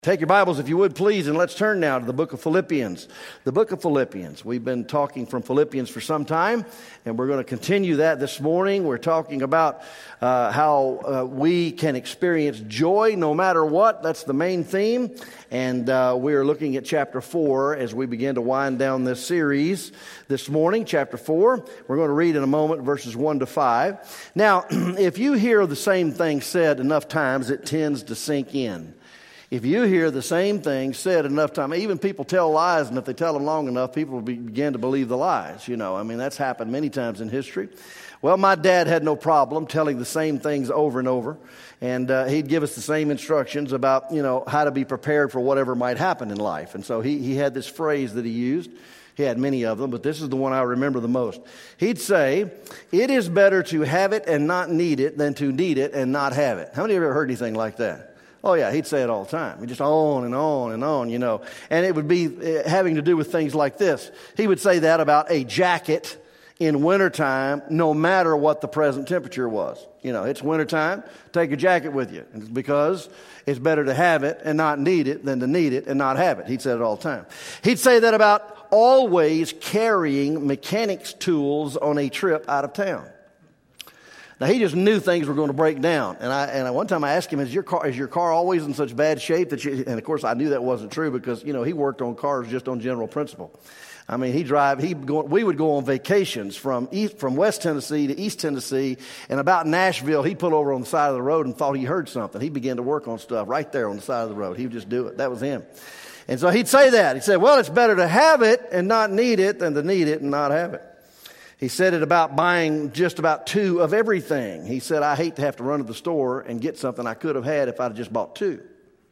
Take your Bibles, if you would, please, and let's turn now to the book of Philippians. The book of Philippians. We've been talking from Philippians for some time, and we're going to continue that this morning. We're talking about how we can experience joy no matter what. That's the main theme. And we're looking at chapter 4 as we begin to wind down this series this morning. Chapter 4. We're going to read in a moment verses 1 to 5. Now, if you hear the same thing said enough times, it tends to sink in. If you hear the same thing said enough time, even people tell lies, and if they tell them long enough, people will begin to believe the lies. That's happened many times in history. Well, my dad had no problem telling the same things over and over, and he'd give us the same instructions about, how to be prepared for whatever might happen in life. And so he had this phrase that he used. He had many of them, but this is the one I remember the most. He'd say, "It is better to have it and not need it than to need it and not have it." How many of you ever heard anything like that? Oh, yeah, he'd say it all the time. He'd just on and on and on, And it would be having to do with things like this. He would say that about a jacket in wintertime, no matter what the present temperature was. It's wintertime, take a jacket with you. And it's because it's better to have it and not need it than to need it and not have it. He'd say it all the time. He'd say that about always carrying mechanics tools on a trip out of town. Now, he just knew things were going to break down. And one time I asked him, is your car always in such bad shape that you... And, of course, I knew that wasn't true because, he worked on cars just on general principle. I mean, we would go on vacations from West Tennessee to East Tennessee, and about Nashville, he'd pull over on the side of the road and thought he heard something. He began to work on stuff right there on the side of the road. He would just do it. That was him. And so he'd say that. He'd say, well, it's better to have it and not need it than to need it and not have it. He said it about buying just about 2 of everything. He said, I hate to have to run to the store and get something I could have had if I'd just bought 2.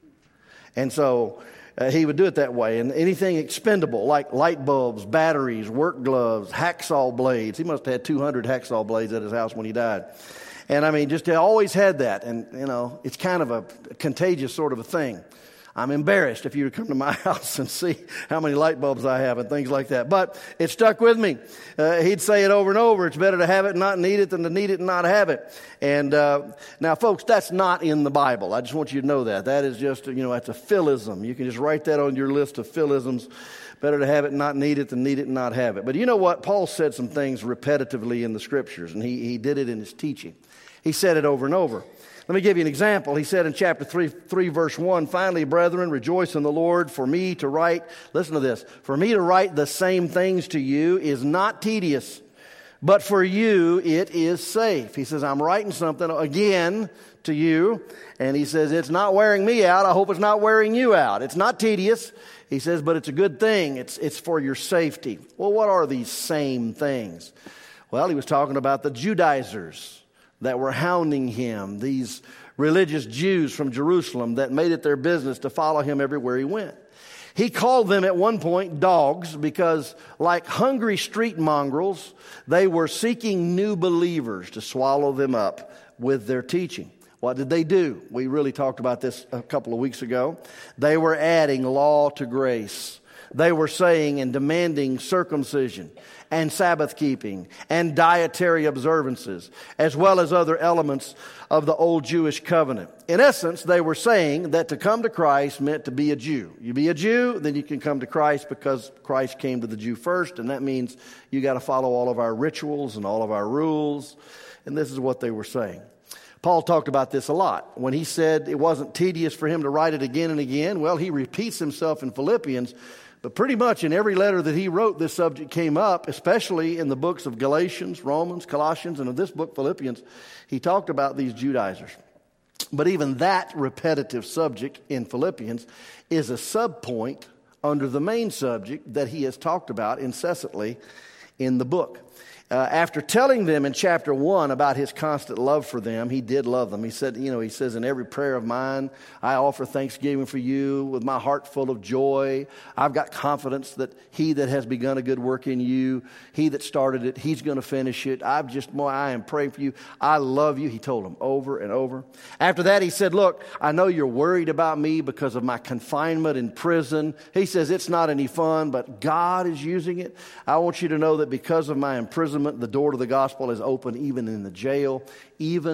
And so he would do it that way. And anything expendable, like light bulbs, batteries, work gloves, hacksaw blades. He must have had 200 hacksaw blades at his house when he died. And just he always had that. And, it's kind of a contagious sort of a thing. I'm embarrassed if you would come to my house and see how many light bulbs I have and things like that. But it stuck with me. He'd say it over and over. It's better to have it and not need it than to need it and not have it. And now, folks, that's not in the Bible. I just want you to know that. That is just, that's a philism. You can just write that on your list of philisms. Better to have it and not need it than need it and not have it. But you know what? Paul said some things repetitively in the Scriptures, and he did it in his teaching. He said it over and over. Let me give you an example. He said in chapter 3 verse 1, "Finally, brethren, rejoice in the Lord. For me to write," listen to this, "for me to write the same things to you is not tedious, but for you it is safe." He says, I'm writing something again to you. And he says, it's not wearing me out. I hope it's not wearing you out. It's not tedious. He says, but it's a good thing. It's for your safety. Well, what are these same things? Well, he was talking about the Judaizers that were hounding him, these religious Jews from Jerusalem that made it their business to follow him everywhere he went. He called them at one point dogs because, like hungry street mongrels, they were seeking new believers to swallow them up with their teaching. What did they do? We really talked about this a couple of weeks ago. They were adding law to grace. They were saying and demanding circumcision and Sabbath keeping and dietary observances, as well as other elements of the old Jewish covenant. In essence, they were saying that to come to Christ meant to be a Jew. You be a Jew, then you can come to Christ because Christ came to the Jew first, and that means you got to follow all of our rituals and all of our rules. And this is what they were saying. Paul talked about this a lot. When he said it wasn't tedious for him to write it again and again, well, he repeats himself in Philippians. But pretty much in every letter that he wrote, this subject came up, especially in the books of Galatians, Romans, Colossians, and in this book, Philippians. He talked about these Judaizers. But even that repetitive subject in Philippians is a subpoint under the main subject that he has talked about incessantly in the book. After telling them in chapter 1 about his constant love for them, he did love them. He said, he says, in every prayer of mine, I offer thanksgiving for you with my heart full of joy. I've got confidence that he that has begun a good work in you, he that started it, he's going to finish it. I am praying for you. I love you. He told them over and over. After that, he said, look, I know you're worried about me because of my confinement in prison. He says, it's not any fun, but God is using it. I want you to know that because of my imprisonment, the door to the gospel is open even in the jail, even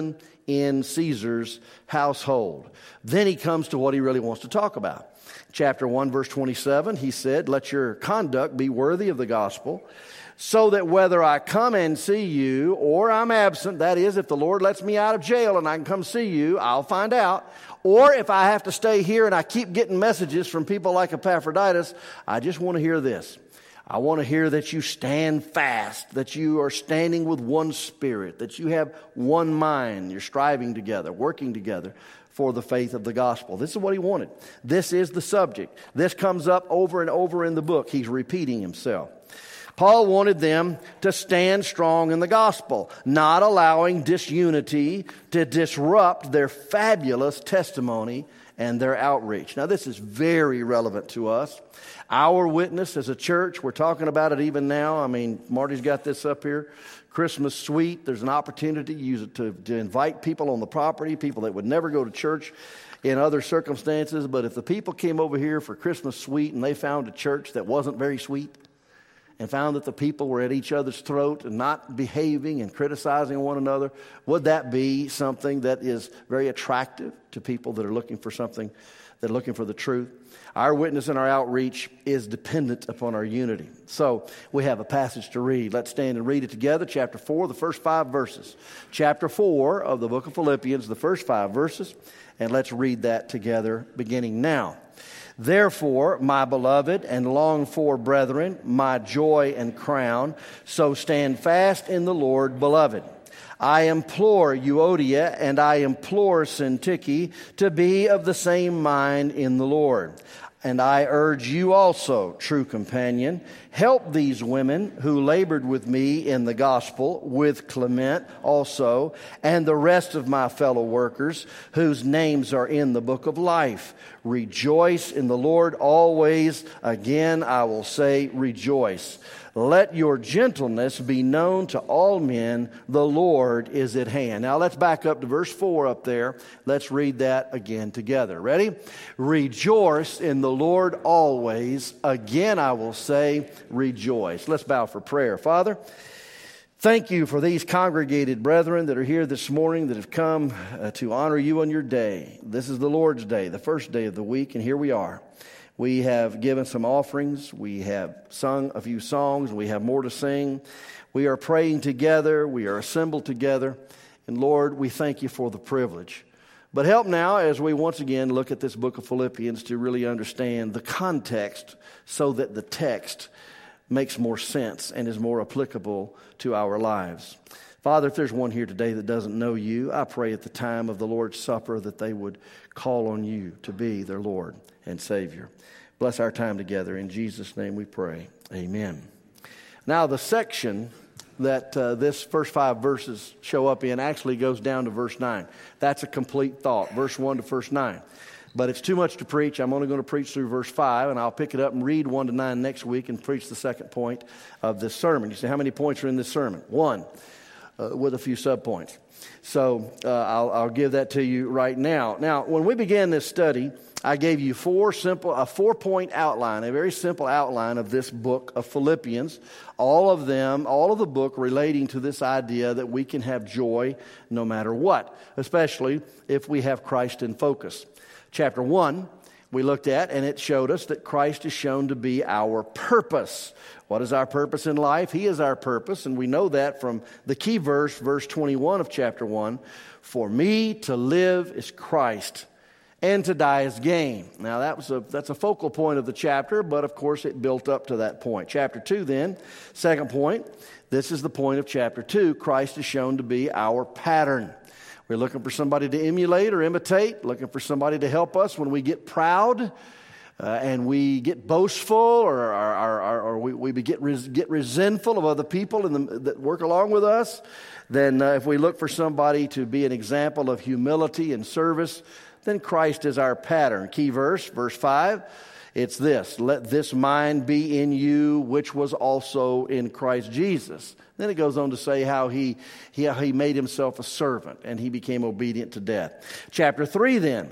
in Caesar's household. Then he comes to what he really wants to talk about. Chapter 1, verse 27, he said, let your conduct be worthy of the gospel, so that whether I come and see you or I'm absent, that is, if the Lord lets me out of jail and I can come see you, I'll find out. Or if I have to stay here and I keep getting messages from people like Epaphroditus, I just want to hear this. I want to hear that you stand fast, that you are standing with one spirit, that you have one mind, you're striving together, working together for the faith of the gospel. This is what he wanted. This is the subject. This comes up over and over in the book. He's repeating himself. Paul wanted them to stand strong in the gospel, not allowing disunity to disrupt their fabulous testimony and their outreach. Now, this is very relevant to us. Our witness as a church, we're talking about it even now. I mean, Marty's got this up here. Christmas suite, there's an opportunity to use it to invite people on the property, people that would never go to church in other circumstances. But if the people came over here for Christmas suite and they found a church that wasn't very sweet, and found that the people were at each other's throat and not behaving and criticizing one another, would that be something that is very attractive to people that are looking for something, that are looking for the truth? Our witness and our outreach is dependent upon our unity. So we have a passage to read. Let's stand and read it together. Chapter 4, the first 5 verses. Chapter 4 of the book of Philippians, the first 5 verses. And let's read that together beginning now. Therefore, my beloved and longed for brethren, my joy and crown, so stand fast in the Lord, beloved. I implore Euodia and I implore Syntyche to be of the same mind in the Lord. And I urge you also, true companion, help these women who labored with me in the gospel, with Clement also, and the rest of my fellow workers, whose names are in the book of life. Rejoice in the Lord always. Again, I will say, rejoice. Let your gentleness be known to all men. The Lord is at hand. Now let's back up to verse 4 up there. Let's read that again together. Ready? Rejoice in the Lord always. Again, I will say, rejoice. Let's bow for prayer. Father, thank you for these congregated brethren that are here this morning that have come to honor you on your day. This is the Lord's day, the first day of the week, and here we are. We have given some offerings. We have sung a few songs. We have more to sing. We are praying together. We are assembled together. And Lord, we thank you for the privilege. But help now as we once again look at this book of Philippians to really understand the context so that the text makes more sense and is more applicable to our lives. Father, if there's one here today that doesn't know you, I pray at the time of the Lord's Supper that they would call on you to be their Lord and Savior. Bless our time together. In Jesus' name we pray. Amen. Now, the section that this first 5 verses show up in actually goes down to verse 9. That's a complete thought, verse 1 to verse 9. But it's too much to preach. I'm only going to preach through verse 5, and I'll pick it up and read 1 to 9 next week and preach the second point of this sermon. You say, how many points are in this sermon? 1, with a few subpoints. So I'll give that to you right now. Now, when we began this study, I gave you a 4-point outline, a very simple outline of this book of Philippians. All of the book relating to this idea that we can have joy no matter what, especially if we have Christ in focus. Chapter 1, we looked at, and it showed us that Christ is shown to be our purpose. What is our purpose in life? He is our purpose, and we know that from the key verse, verse 21 of chapter 1. For me to live is Christ, and to die is gain. Now that's a focal point of the chapter, but of course it built up to that point. Chapter 2 then, second point, this is the point of chapter 2. Christ is shown to be our pattern. We're looking for somebody to emulate or imitate, looking for somebody to help us when we get proud and we get boastful or we get resentful of other people that work along with us. Then if we look for somebody to be an example of humility and service, then Christ is our pattern. Key verse, verse 5, it's this: let this mind be in you, which was also in Christ Jesus. Then it goes on to say how he made himself a servant and he became obedient to death. Chapter 3 then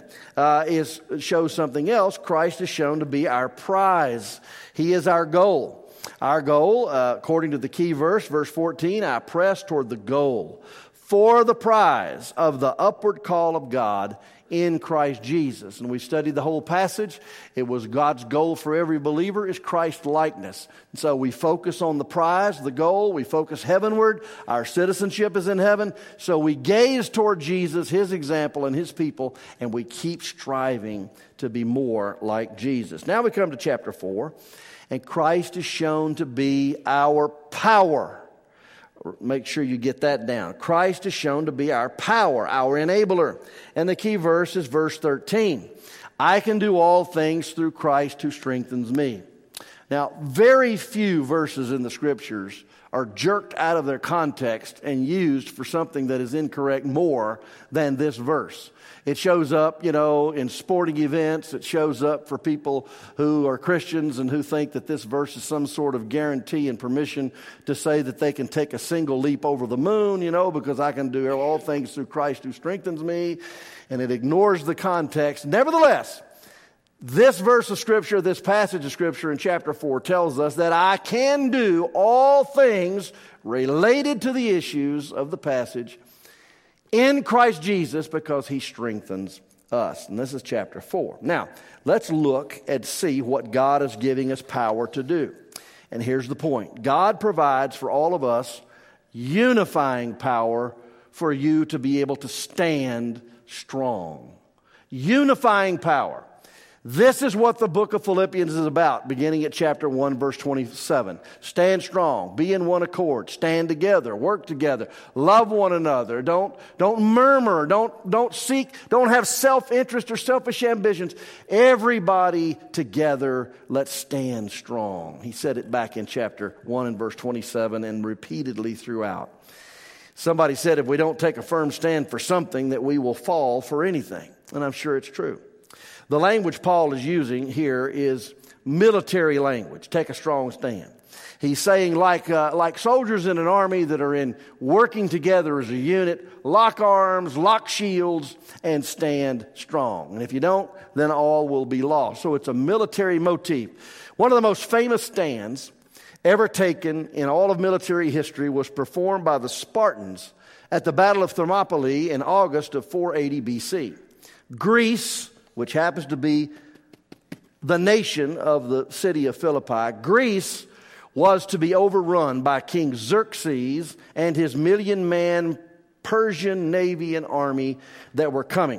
shows something else. Christ is shown to be our prize. He is our goal. Our goal, according to the key verse, verse 14, I press toward the goal for the prize of the upward call of God in Christ Jesus. And we studied the whole passage. It was God's goal for every believer is Christ likeness. And so we focus on the prize, the goal. We focus heavenward. Our citizenship is in heaven. So we gaze toward Jesus, His example, and His people, and we keep striving to be more like Jesus. Now we come to chapter 4, and Christ is shown to be our power. Make sure you get that down. Christ is shown to be our power, our enabler. And the key verse is verse 13. I can do all things through Christ who strengthens me. Now, very few verses in the Scriptures are jerked out of their context and used for something that is incorrect more than this verse. It shows up, in sporting events. It shows up for people who are Christians and who think that this verse is some sort of guarantee and permission to say that they can take a single leap over the moon, because I can do all things through Christ who strengthens me. And it ignores the context. Nevertheless, this verse of Scripture, this passage of Scripture in chapter 4 tells us that I can do all things related to the issues of the passage in Christ Jesus because He strengthens us. And this is chapter 4. Now, let's look and see what God is giving us power to do. And here's the point. God provides for all of us unifying power for you to be able to stand strong. Unifying power. This is what the book of Philippians is about, beginning at chapter 1, verse 27. Stand strong, be in one accord, stand together, work together, love one another. Don't murmur, don't have self-interest or selfish ambitions. Everybody together, let's stand strong. He said it back in chapter 1 and verse 27 and repeatedly throughout. Somebody said if we don't take a firm stand for something, that we will fall for anything. And I'm sure it's true. The language Paul is using here is military language. Take a strong stand. He's saying like soldiers in an army that are working together as a unit, lock arms, lock shields, and stand strong. And if you don't, then all will be lost. So it's a military motif. One of the most famous stands ever taken in all of military history was performed by the Spartans at the Battle of Thermopylae in August of 480 BC. Greece, which happens to be the nation of the city of Philippi, Greece was to be overrun by King Xerxes and his 1,000,000-man Persian navy and army that were coming.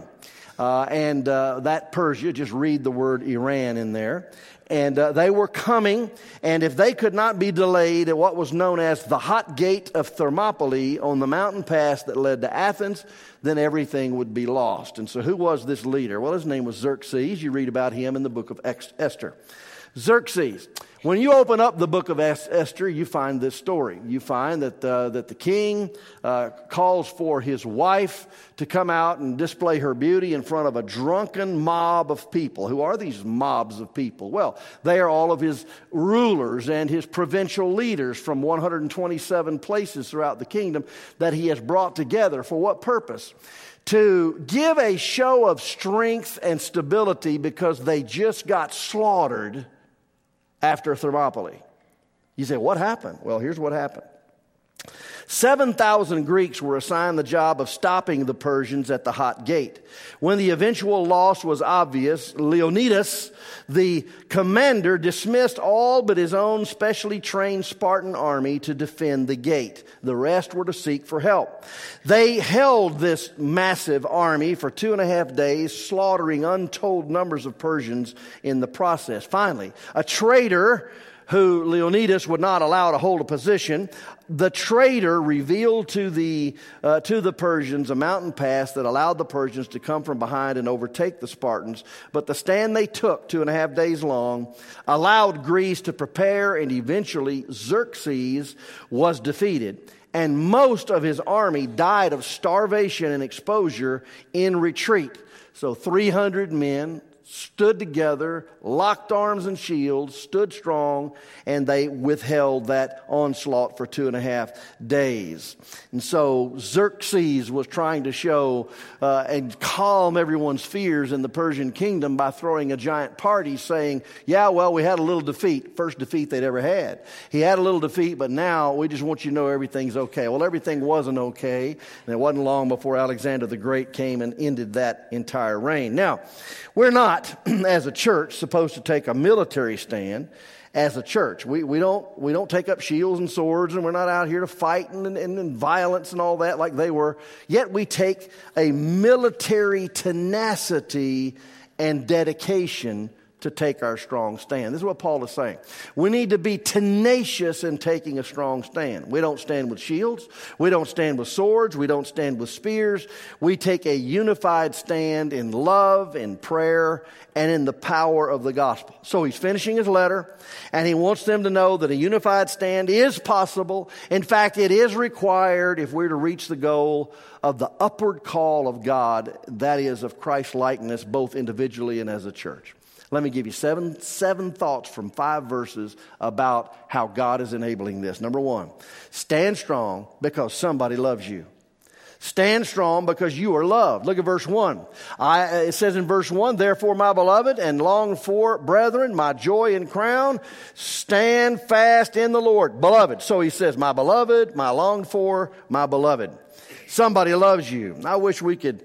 That Persia, just read the word Iran in there. And they were coming, and if they could not be delayed at what was known as the Hot Gate of Thermopylae on the mountain pass that led to Athens, then everything would be lost. And so who was this leader? Well, his name was Xerxes. You read about him in the book of Esther. Xerxes. When you open up the book of Esther, you find this story. You find that the king calls for his wife to come out and display her beauty in front of a drunken mob of people. Who are these mobs of people? Well, they are all of his rulers and his provincial leaders from 127 places throughout the kingdom that he has brought together. For what purpose? To give a show of strength and stability because they just got slaughtered after Thermopylae. You say, what happened? Well, here's what happened. 7,000 Greeks were assigned the job of stopping the Persians at the Hot Gate. When the eventual loss was obvious, Leonidas, the commander, dismissed all but his own specially trained Spartan army to defend the gate. The rest were to seek for help. They held this massive army for 2.5 days, slaughtering untold numbers of Persians in the process. Finally, a traitor who Leonidas would not allow to hold a position, the traitor revealed to the Persians a mountain pass that allowed the Persians to come from behind and overtake the Spartans. But the stand they took, 2.5 days long, allowed Greece to prepare, and eventually Xerxes was defeated. And most of his army died of starvation and exposure in retreat. So 300 men, stood together, locked arms and shields, stood strong, and they withheld that onslaught for 2.5 days. And so Xerxes was trying to show and calm everyone's fears in the Persian kingdom by throwing a giant party saying, yeah, well, we had a little defeat, first defeat they'd ever had. He had a little defeat, but now we just want you to know everything's okay. Well, everything wasn't okay, and it wasn't long before Alexander the Great came and ended that entire reign. Now, we're not, as a church, supposed to take a military stand. As a church, we don't take up shields and swords, and we're not out here to fight and violence and all that like they were. Yet we take a military tenacity and dedication to take our strong stand. This is what Paul is saying. We need to be tenacious in taking a strong stand. We don't stand with shields. We don't stand with swords. We don't stand with spears. We take a unified stand in love, in prayer, and in the power of the gospel. So he's finishing his letter, and he wants them to know that a unified stand is possible. In fact, it is required if we're to reach the goal of the upward call of God, that is, of Christ's likeness, both individually and as a church. Let me give you seven thoughts from 5 verses about how God is enabling this. Number 1, stand strong because somebody loves you. Stand strong because you are loved. Look at verse 1. It says in verse 1, therefore, my beloved and longed for brethren, my joy and crown, stand fast in the Lord. Beloved. So he says, my beloved, my longed for, my beloved. Somebody loves you. I wish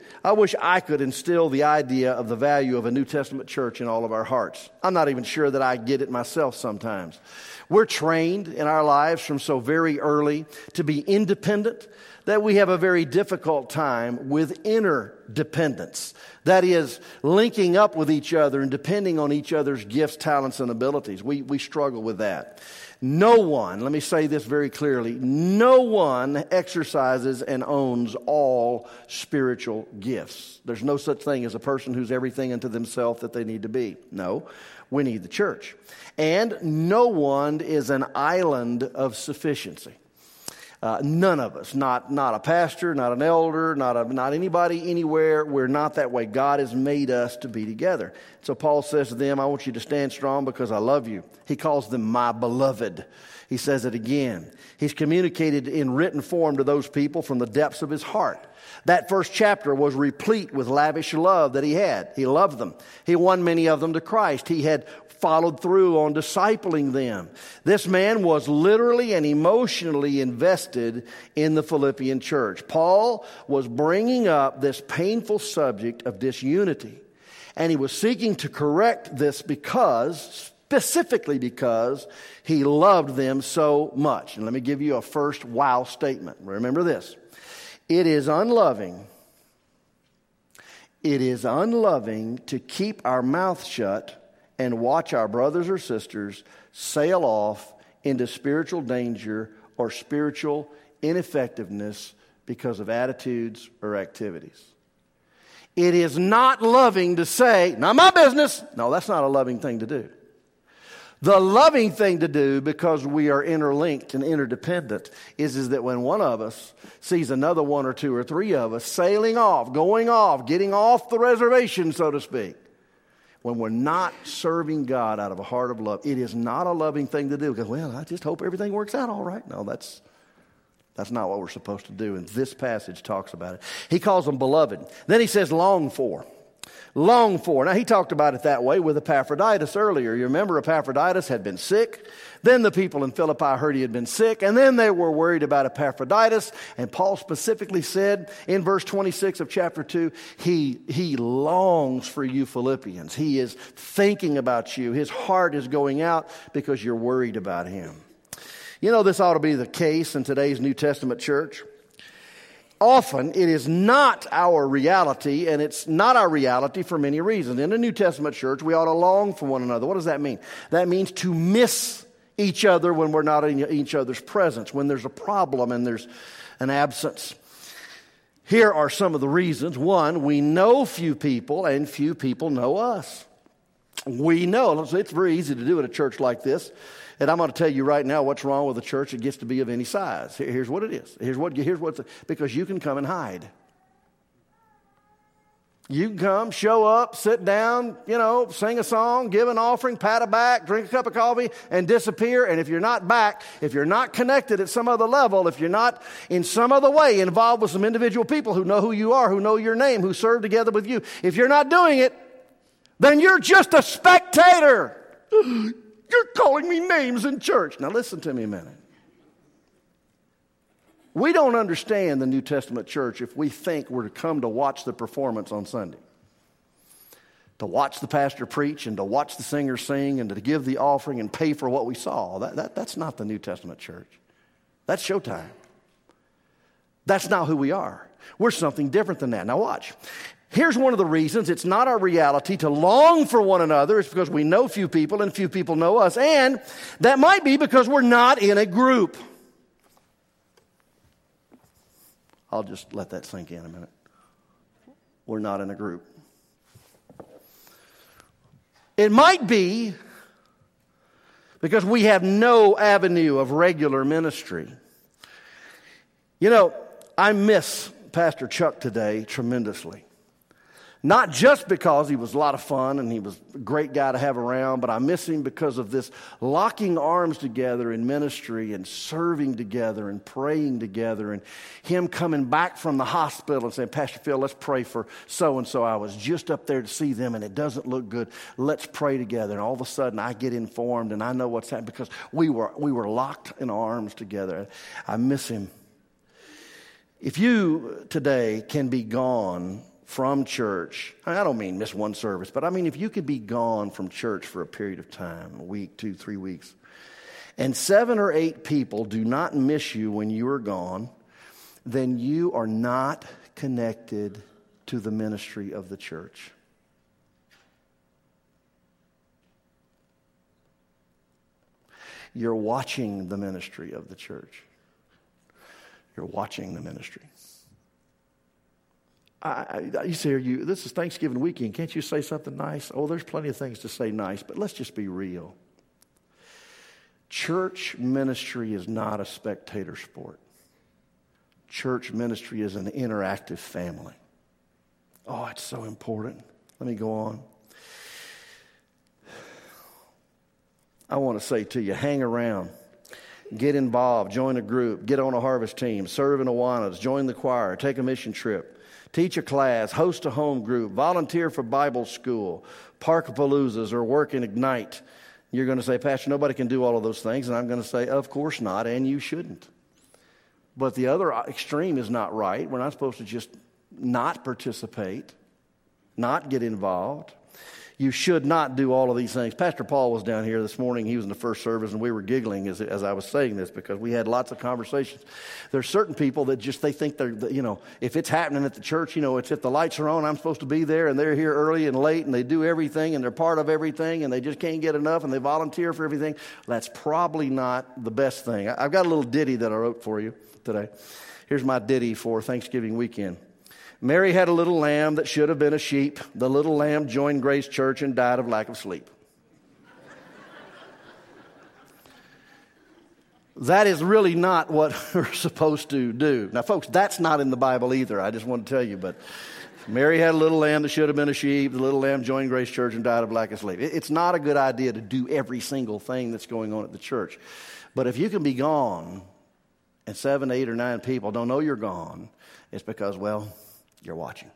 I could instill the idea of the value of a New Testament church in all of our hearts. I'm not even sure that I get it myself sometimes. We're trained in our lives from so very early to be independent that we have a very difficult time with interdependence. That is, linking up with each other and depending on each other's gifts, talents, and abilities. We struggle with that. No one, let me say this very clearly, no one exercises and owns all spiritual gifts. There's no such thing as a person who's everything unto themselves that they need to be. No, we need the church. And no one is an island of sufficiency. None of us, not a pastor, not an elder, not anybody anywhere. We're not that way. God has made us to be together. So Paul says to them, I want you to stand strong because I love you. He calls them my beloved. He says it again. He's communicated in written form to those people from the depths of his heart. That first chapter was replete with lavish love that he had. He loved them. He won many of them to Christ. He had followed through on discipling them. This man was literally and emotionally invested in the Philippian church. Paul was bringing up this painful subject of disunity, and he was seeking to correct this specifically because he loved them so much. And let me give you a first wow statement. Remember this. It is unloving to keep our mouth shut and watch our brothers or sisters sail off into spiritual danger or spiritual ineffectiveness because of attitudes or activities. It is not loving to say, not my business. No, that's not a loving thing to do. The loving thing to do, because we are interlinked and interdependent, is that when one of us sees another one or two or three of us sailing off, going off, getting off the reservation, so to speak, when we're not serving God out of a heart of love, it is not a loving thing to do. Because, well, I just hope everything works out all right. No, that's not what we're supposed to do. And this passage talks about it. He calls them beloved. Then he says long for. Long for. Now, he talked about it that way with Epaphroditus earlier. You remember Epaphroditus had been sick. Then the people in Philippi heard he had been sick, and then they were worried about Epaphroditus. And Paul specifically said in verse 26 of chapter 2, he longs for you Philippians. He is thinking about you. His heart is going out because you're worried about him. You know, this ought to be the case in today's New Testament church. Often it is not our reality, and it's not our reality for many reasons. In a New Testament church, we ought to long for one another. What does that mean? That means to miss each other when we're not in each other's presence, when there's a problem and there's an absence. Here are some of the reasons. One, we know few people and few people know us. We know. It's very easy to do at a church like this. And I'm going to tell you right now what's wrong with a church that gets to be of any size. Here's what it is. Here's what's because you can come and hide. You can come, show up, sit down, sing a song, give an offering, pat a back, drink a cup of coffee, and disappear. And if you're not back, if you're not connected at some other level, if you're not in some other way involved with some individual people who know who you are, who know your name, who serve together with you, if you're not doing it, then you're just a spectator. You're calling me names in church. Now listen to me a minute. We don't understand the New Testament church if we think we're to come to watch the performance on Sunday. To watch the pastor preach and to watch the singer sing and to give the offering and pay for what we saw. That's not the New Testament church. That's showtime. That's not who we are. We're something different than that. Now watch. Here's one of the reasons it's not our reality to long for one another. It's because we know few people and few people know us. And that might be because we're not in a group. I'll just let that sink in a minute. We're not in a group. It might be because we have no avenue of regular ministry. I miss Pastor Chuck today tremendously. Not just because he was a lot of fun and he was a great guy to have around, but I miss him because of this locking arms together in ministry and serving together and praying together and him coming back from the hospital and saying, Pastor Phil, let's pray for so-and-so. I was just up there to see them and it doesn't look good. Let's pray together. And all of a sudden I get informed and I know what's happening because we were locked in arms together. I miss him. If you today can be gone from church, I don't mean miss one service, but I mean if you could be gone from church for a period of time, a week, 2, 3 weeks, and 7 or 8 people do not miss you when you are gone, then you are not connected to the ministry of the church. You're watching the ministry of the church. You're watching the ministry. You say, this is Thanksgiving weekend. Can't you say something nice? Oh, there's plenty of things to say nice, but let's just be real. Church ministry is not a spectator sport. Church ministry is an interactive family. Oh, it's so important. Let me go on. I want to say to you, hang around. Get involved. Join a group. Get on a harvest team. Serve in Awanas. Join the choir. Take a mission trip. Teach a class, host a home group, volunteer for Bible school, Parkapaloozas, or work in Ignite. You're going to say, Pastor, nobody can do all of those things. And I'm going to say, of course not, and you shouldn't. But the other extreme is not right. We're not supposed to just not participate, not get involved. You should not do all of these things. Pastor Paul was down here this morning. He was in the first service, and we were giggling as I was saying this because we had lots of conversations. There's certain people that they think they're, if it's happening at the church, it's if the lights are on, I'm supposed to be there, and they're here early and late, and they do everything, and they're part of everything, and they just can't get enough, and they volunteer for everything. That's probably not the best thing. I've got a little ditty that I wrote for you today. Here's my ditty for Thanksgiving weekend. Mary had a little lamb that should have been a sheep. The little lamb joined Grace Church and died of lack of sleep. That is really not what we're supposed to do. Now, folks, that's not in the Bible either. I just want to tell you. But Mary had a little lamb that should have been a sheep. The little lamb joined Grace Church and died of lack of sleep. It's not a good idea to do every single thing that's going on at the church. But if you can be gone and 7, 8, or 9 people don't know you're gone, it's because, you're watching.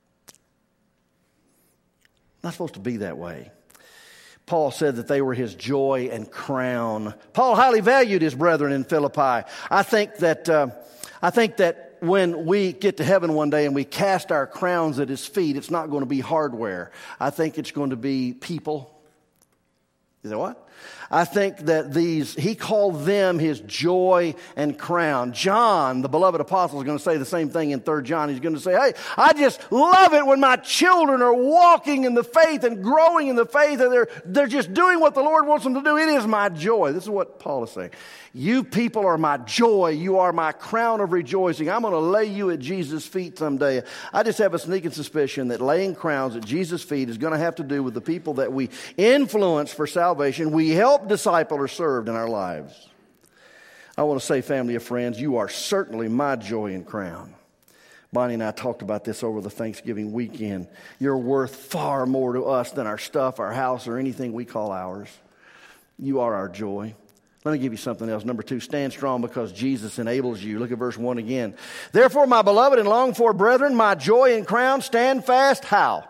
Not supposed to be that way. Paul said that they were his joy and crown. Paul highly valued his brethren in Philippi. I think that when we get to heaven one day and we cast our crowns at his feet, it's not going to be hardware. I think it's going to be people. You know what? I think that he called them his joy and crown. John, the beloved apostle, is going to say the same thing in 3 John. He's going to say, hey, I just love it when my children are walking in the faith and growing in the faith and they're just doing what the Lord wants them to do. It is my joy. This is what Paul is saying. You people are my joy. You are my crown of rejoicing. I'm going to lay you at Jesus' feet someday. I just have a sneaking suspicion that laying crowns at Jesus' feet is going to have to do with the people that we influence for salvation, we help disciple or served in our lives. I want to say, family of friends, you are certainly my joy and crown. Bonnie and I talked about this over the Thanksgiving weekend. You're worth far more to us than our stuff, our house, or anything we call ours. You are our joy. Let me give you something else. Number 2, stand strong because Jesus enables you. Look at verse 1 again. Therefore, my beloved and longed for brethren, my joy and crown, stand fast. How?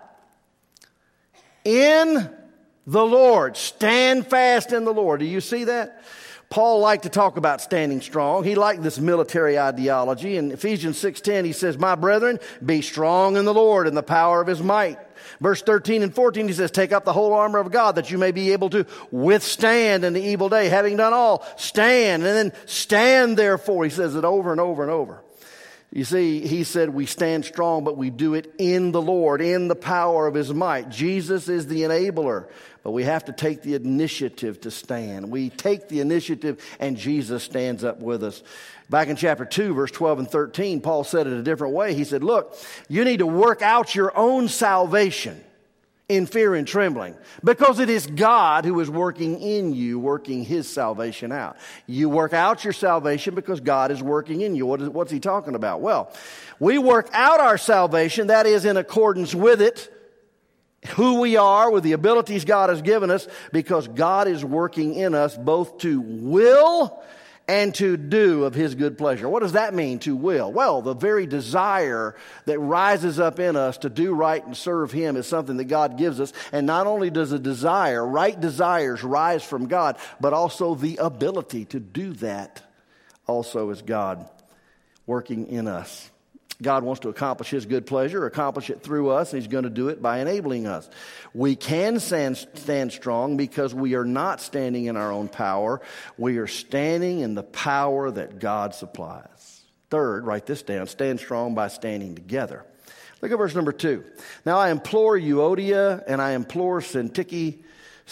In the Lord. Stand fast in the Lord. Do you see that? Paul liked to talk about standing strong. He liked this military ideology. In Ephesians 6:10, he says, my brethren, be strong in the Lord and the power of his might. Verse 13 and 14, he says, take up the whole armor of God that you may be able to withstand in the evil day. Having done all, stand. And then stand therefore. He says it over and over and over. You see, he said we stand strong, but we do it in the Lord, in the power of his might. Jesus is the enabler, but we have to take the initiative to stand. We take the initiative, and Jesus stands up with us. Back in chapter 2, verse 12 and 13, Paul said it a different way. He said, look, you need to work out your own salvation in fear and trembling, because it is God who is working in you, working his salvation out. You work out your salvation because God is working in you. What's he talking about? Well, we work out our salvation, that is in accordance with it, who we are, with the abilities God has given us, because God is working in us both to will and to do of his good pleasure. What does that mean, to will? Well, the very desire that rises up in us to do right and serve him is something that God gives us. And not only does a desire, right desires rise from God, but also the ability to do that also is God working in us. God wants to accomplish his good pleasure, accomplish it through us, and he's going to do it by enabling us. We can stand strong because we are not standing in our own power. We are standing in the power that God supplies. Third, write this down, stand strong by standing together. Look at verse number 2. Now I implore Euodia and I implore Syntyche,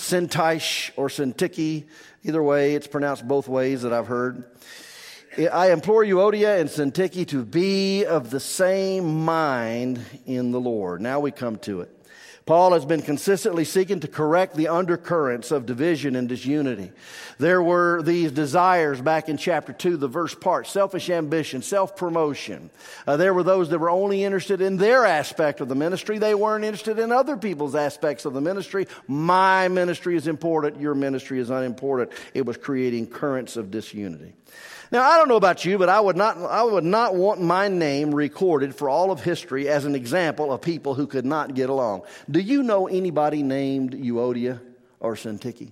or Syntyche. Either way, it's pronounced both ways that I've heard. I implore Euodia and Syntyche to be of the same mind in the Lord. Now we come to it. Paul has been consistently seeking to correct the undercurrents of division and disunity. There were these desires back in chapter 2, the verse part, selfish ambition, self-promotion. There were those that were only interested in their aspect of the ministry. They weren't interested in other people's aspects of the ministry. My ministry is important. Your ministry is unimportant. It was creating currents of disunity. Now, I don't know about you, but I would not want my name recorded for all of history as an example of people who could not get along. Do you know anybody named Euodia or Syntyche?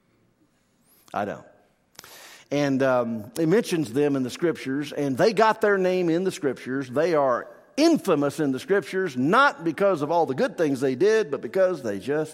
I don't. And it mentions them in the Scriptures, and they got their name in the Scriptures. They are infamous in the Scriptures, not because of all the good things they did, but because they just,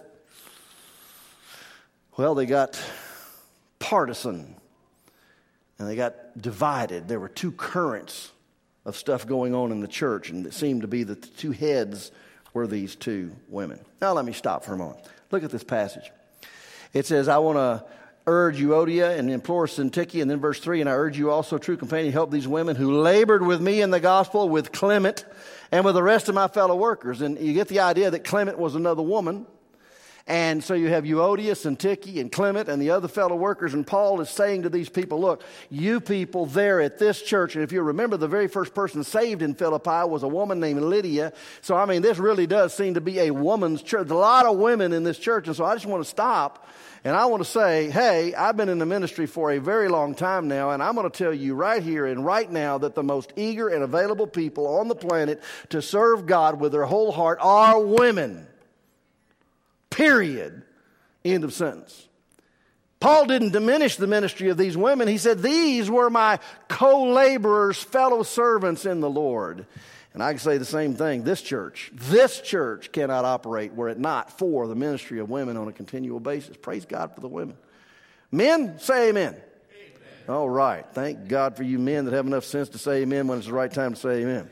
they got partisan. And they got divided. There were two currents of stuff going on in the church, and it seemed to be that the two heads were these two women. Now let me stop for a moment. Look at this passage. It says, I want to urge Euodia and implore Syntyche, and then verse 3, and I urge you also, true companion, help these women who labored with me in the gospel, with Clement, and with the rest of my fellow workers. And you get the idea that Clement was another woman. And so you have Euodia, Syntyche, and Clement, and the other fellow workers. And Paul is saying to these people, look, you people there at this church, and if you remember, the very first person saved in Philippi was a woman named Lydia. So, this really does seem to be a woman's church. There's a lot of women in this church. And so I just want to stop, and I want to say, hey, I've been in the ministry for a very long time now, and I'm going to tell you right here and right now that the most eager and available people on the planet to serve God with their whole heart are women. Period. End of sentence. Paul didn't diminish the ministry of these women. He said, these were my co-laborers, fellow servants in the Lord. And I can say the same thing. This church cannot operate were it not for the ministry of women on a continual basis. Praise God for the women. Men, say amen. Amen. All right. Thank God for you men that have enough sense to say amen when it's the right time to say amen.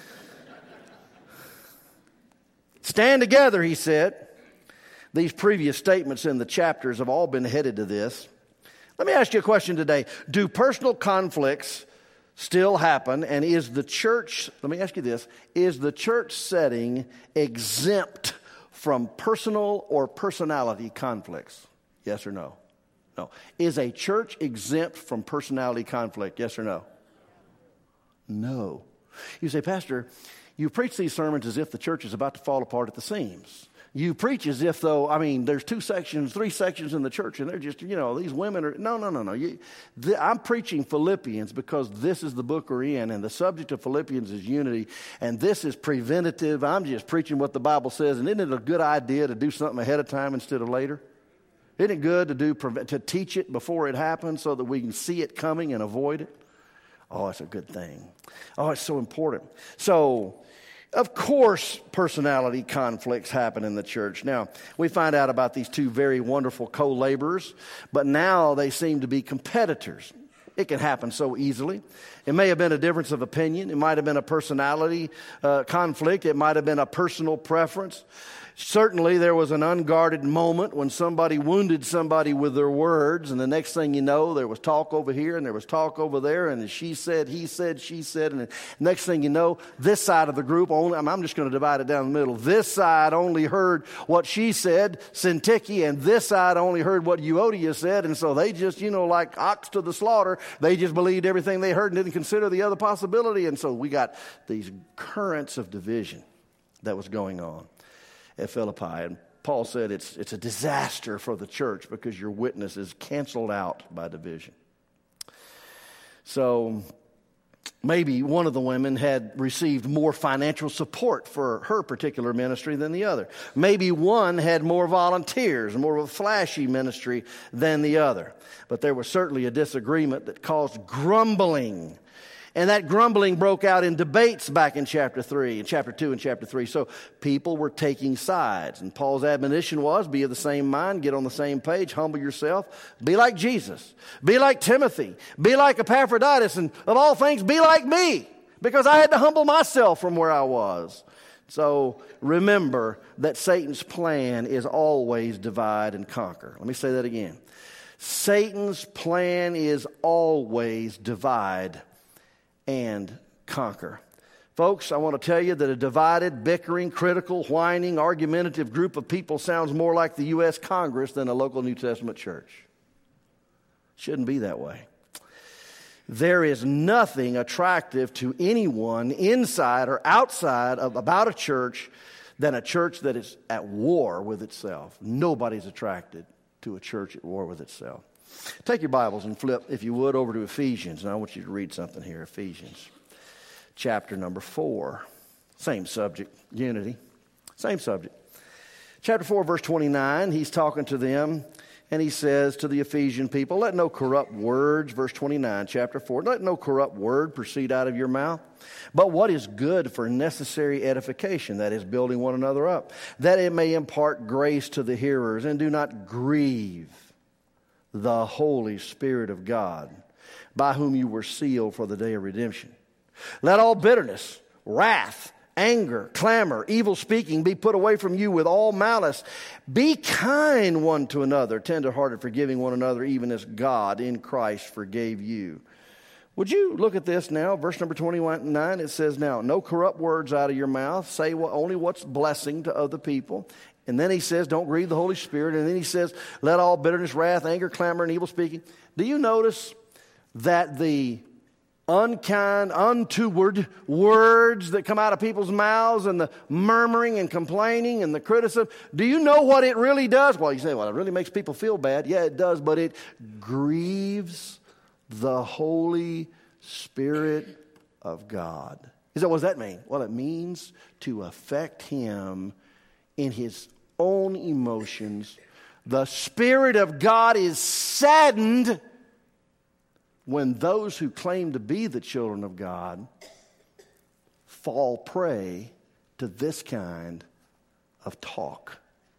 Stand together, he said. These previous statements in the chapters have all been headed to this. Let me ask you a question today. Do personal conflicts still happen? And is the church, let me ask you this, is the church setting exempt from personal or personality conflicts? Yes or no? No. Is a church exempt from personality conflict? Yes or no? No. You say, Pastor, you preach these sermons as if the church is about to fall apart at the seams. You preach as if, though, there's 3 sections in the church, and they're just, these women are, no. I'm preaching Philippians because this is the book we're in, and the subject of Philippians is unity, and this is preventative. I'm just preaching what the Bible says, and isn't it a good idea to do something ahead of time instead of later? Isn't it good to teach it before it happens so that we can see it coming and avoid it? Oh, it's a good thing. Oh, it's so important. So, of course, personality conflicts happen in the church. Now, we find out about these 2 very wonderful co-laborers, but now they seem to be competitors. It can happen so easily. It may have been a difference of opinion. It might have been a personality conflict. It might have been a personal preference. Certainly, there was an unguarded moment when somebody wounded somebody with their words, and the next thing you know, there was talk over here, and there was talk over there, and she said, he said, she said, and the next thing you know, this side of the group, I'm just going to divide it down the middle. This side only heard what she said, Syntyche, and this side only heard what Euodia said, and so they just, like ox to the slaughter, they just believed everything they heard and didn't consider the other possibility, and so we got these currents of division that was going on at Philippi. And Paul said it's a disaster for the church because your witness is canceled out by division. So maybe one of the women had received more financial support for her particular ministry than the other. Maybe one had more volunteers, more of a flashy ministry than the other. But there was certainly a disagreement that caused grumbling. And that grumbling broke out in debates back in chapter 3, in chapter 2 and chapter 3. So people were taking sides. And Paul's admonition was, be of the same mind, get on the same page, humble yourself, be like Jesus, be like Timothy, be like Epaphroditus, and of all things, be like me, because I had to humble myself from where I was. So remember that Satan's plan is always divide and conquer. Let me say that again. Satan's plan is always divide and conquer. Folks, I want to tell you that a divided, bickering, critical, whining, argumentative group of people sounds more like the U.S. Congress than a local New Testament church. Shouldn't be that way. There is nothing attractive to anyone inside or outside about a church than a church that is at war with itself. Nobody's attracted to a church at war with itself. Take your Bibles and flip, if you would, over to Ephesians. And I want you to read something here. Ephesians, chapter number 4. Same subject, unity. Same subject. Chapter 4, verse 29, he's talking to them, and he says to the Ephesian people, let no corrupt words, verse 29, chapter 4, let no corrupt word proceed out of your mouth, but what is good for necessary edification, that is, building one another up, that it may impart grace to the hearers, and do not grieve the Holy Spirit of God, by whom you were sealed for the day of redemption. Let all bitterness, wrath, anger, clamor, evil speaking be put away from you with all malice. Be kind one to another, tender-hearted, forgiving one another, even as God in Christ forgave you. Would you look at this now? Verse number 29, it says, now, no corrupt words out of your mouth. Say only what's blessing to other people. And then he says, don't grieve the Holy Spirit. And then he says, let all bitterness, wrath, anger, clamor, and evil speaking. Do you notice that the unkind, untoward words that come out of people's mouths and the murmuring and complaining and the criticism, do you know what it really does? Well, you say, well, it really makes people feel bad. Yeah, it does, but it grieves the Holy Spirit of God. You say, what does that mean? Well, it means to affect him in his own emotions. The Spirit of God is saddened when those who claim to be the children of God fall prey to this kind of talk.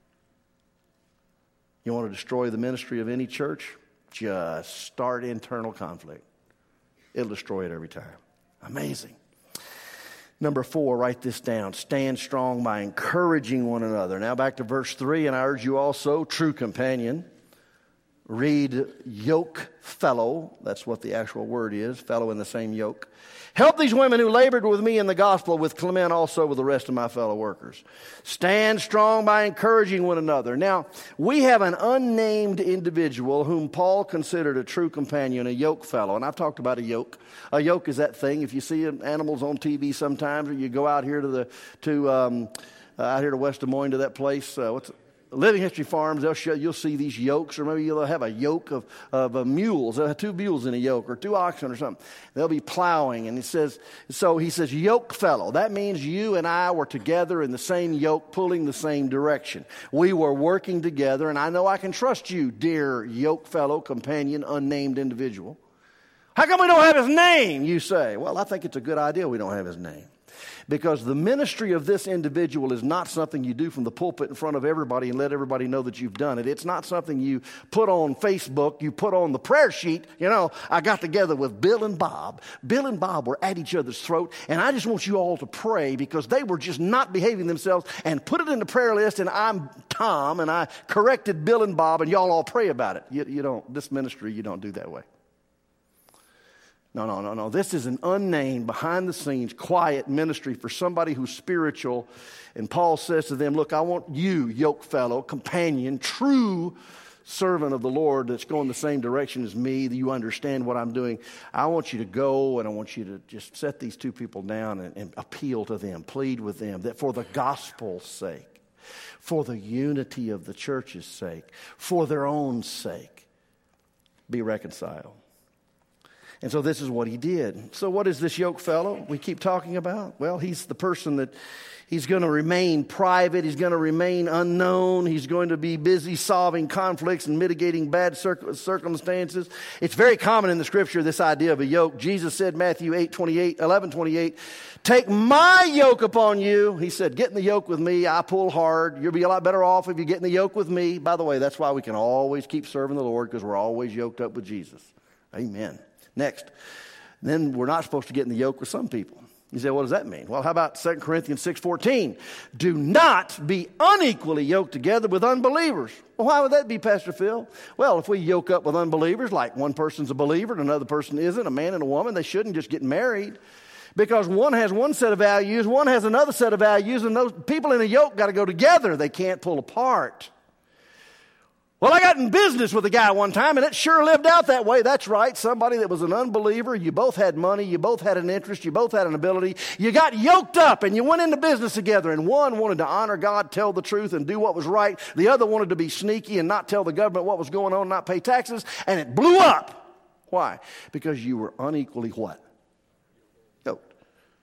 You want to destroy the ministry of any church? Just start internal conflict. It'll destroy it every time. Amazing. Number 4, write this down. Stand strong by encouraging one another. Now back to verse 3, and I urge you also, true companion, Read yoke fellow. That's what the actual word is, fellow in the same yoke. Help these women who labored with me in the gospel, with Clement also with the rest of my fellow workers. Stand strong by encouraging one another. Now, we have an unnamed individual whom Paul considered a true companion, a yoke fellow. And I've talked about a yoke. A yoke is that thing. If you see animals on TV sometimes, or you go out here out here to West Des Moines to that place, Living History Farms, you'll see these yokes, or maybe you'll have a yoke of mules. They'll have 2 mules in a yoke, or 2 oxen or something. They'll be plowing, and he says, yoke fellow. That means you and I were together in the same yoke, pulling the same direction. We were working together, and I know I can trust you, dear yoke fellow, companion, unnamed individual. How come we don't have his name, you say? Well, I think it's a good idea we don't have his name. Because the ministry of this individual is not something you do from the pulpit in front of everybody and let everybody know that you've done it. It's not something you put on Facebook, you put on the prayer sheet. I got together with Bill and Bob. Bill and Bob were at each other's throat, and I just want you all to pray because they were just not behaving themselves, and put it in the prayer list, and I'm Tom, and I corrected Bill and Bob, and y'all all pray about it. You don't, this ministry, you don't do that way. No. This is an unnamed, behind-the-scenes, quiet ministry for somebody who's spiritual. And Paul says to them, look, I want you, yoke fellow, companion, true servant of the Lord that's going the same direction as me, that you understand what I'm doing. I want you to go, and I want you to just set these 2 people down and appeal to them, plead with them, that for the gospel's sake, for the unity of the church's sake, for their own sake, be reconciled. And so this is what he did. So what is this yoke fellow we keep talking about? Well, he's the person that he's going to remain private. He's going to remain unknown. He's going to be busy solving conflicts and mitigating bad circumstances. It's very common in the scripture, this idea of a yoke. Jesus said, Matthew 11:28, take my yoke upon you. He said, get in the yoke with me. I pull hard. You'll be a lot better off if you get in the yoke with me. By the way, that's why we can always keep serving the Lord, because we're always yoked up with Jesus. Amen. Next, then we're not supposed to get in the yoke with some people. You say, what does that mean? Well, how about 2 Corinthians 6:14? Do not be unequally yoked together with unbelievers. Well, why would that be, Pastor Phil? Well, if we yoke up with unbelievers, like one person's a believer and another person isn't, a man and a woman, they shouldn't just get married. Because one has one set of values, one has another set of values, and those people in a yoke got to go together. They can't pull apart. Well, I got in business with a guy one time, and it sure lived out that way. That's right. Somebody that was an unbeliever. You both had money. You both had an interest. You both had an ability. You got yoked up, and you went into business together. And one wanted to honor God, tell the truth, and do what was right. The other wanted to be sneaky and not tell the government what was going on, not pay taxes. And it blew up. Why? Because you were unequally what? Yoked.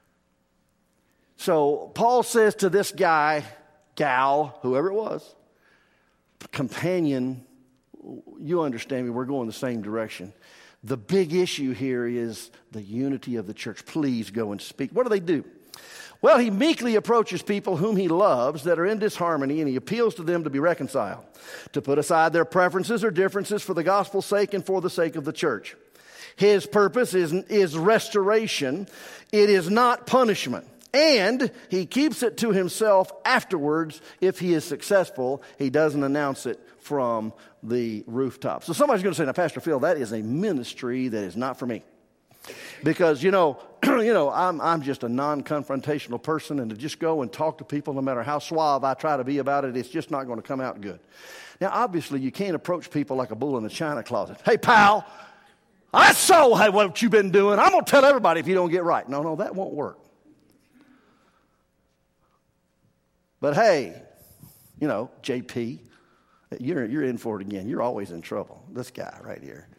So Paul says to this guy, gal, whoever it was, companion, you understand me, we're going the same direction. The big issue here is the unity of the church. Please go and speak. What do? Well, he meekly approaches people whom he loves that are in disharmony, and he appeals to them to be reconciled, to put aside their preferences or differences for the gospel's sake and for the sake of the church. His purpose is restoration. It is not punishment. And he keeps it to himself afterwards. If he is successful, he doesn't announce it from the rooftop. So somebody's going to say, now, Pastor Phil, that is a ministry that is not for me. Because, I'm just a non-confrontational person, and to just go and talk to people, no matter how suave I try to be about it, it's just not going to come out good. Now, obviously, you can't approach people like a bull in a china closet. Hey, pal, I saw what you've been doing. I'm going to tell everybody if you don't get right. No, that won't work. But hey, JP, you're in for it again. You're always in trouble. This guy right here.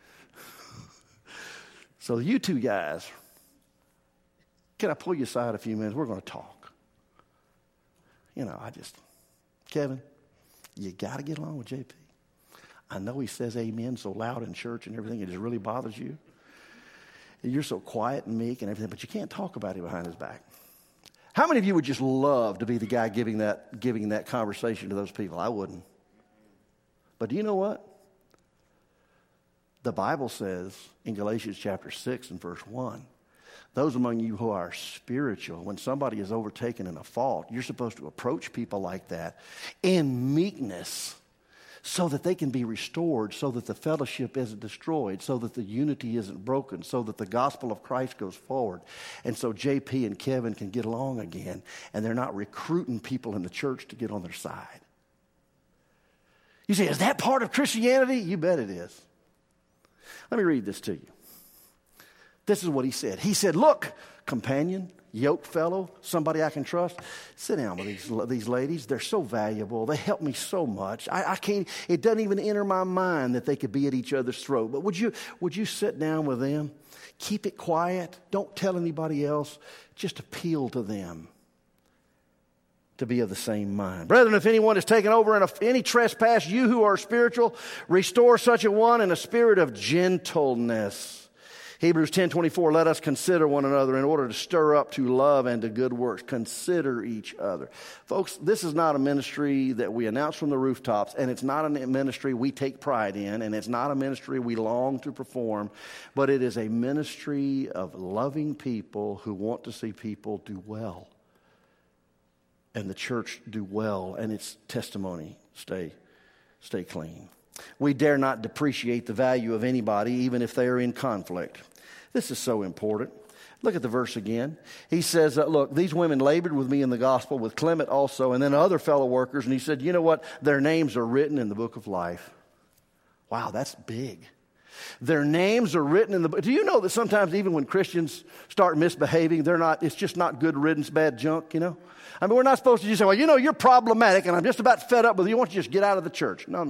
So you 2 guys, can I pull you aside a few minutes? We're going to talk. Kevin, you got to get along with JP. I know he says amen so loud in church and everything, it just really bothers you. You're so quiet and meek and everything, but you can't talk about him behind his back. How many of you would just love to be the guy giving that conversation to those people? I wouldn't. But do you know what? The Bible says in Galatians chapter 6 and verse 1, those among you who are spiritual, when somebody is overtaken in a fault, you're supposed to approach people like that in meekness, so that they can be restored, so that the fellowship isn't destroyed, so that the unity isn't broken, so that the gospel of Christ goes forward. And so JP and Kevin can get along again, and they're not recruiting people in the church to get on their side. You say, is that part of Christianity? You bet it is. Let me read this to you. This is what he said. He said, look, companion, yoke fellow, somebody I can trust, sit down with these ladies. They're so valuable. They help me so much. I can't, it doesn't even enter my mind that they could be at each other's throat. But would you sit down with them? Keep it quiet. Don't tell anybody else. Just appeal to them to be of the same mind. Brethren, if anyone is taken over in any trespass, you who are spiritual, restore such a one in a spirit of gentleness. Hebrews 10:24, let us consider one another in order to stir up to love and to good works. Consider each other. Folks, this is not a ministry that we announce from the rooftops, and it's not a ministry we take pride in, and it's not a ministry we long to perform, but it is a ministry of loving people who want to see people do well, and the church do well, and its testimony stay clean. We dare not depreciate the value of anybody, even if they are in conflict. This is so important. Look at the verse again. He says, look, these women labored with me in the gospel, with Clement also, and then other fellow workers. And he said, you know what? Their names are written in the book of life. Wow, that's big. Their names are written in the book. Do you know that sometimes even when Christians start misbehaving, it's just not good riddance, bad junk, you know? I mean, we're not supposed to just say, well, you know, you're problematic, and I'm just about fed up with you. Why don't you just get out of the church? No.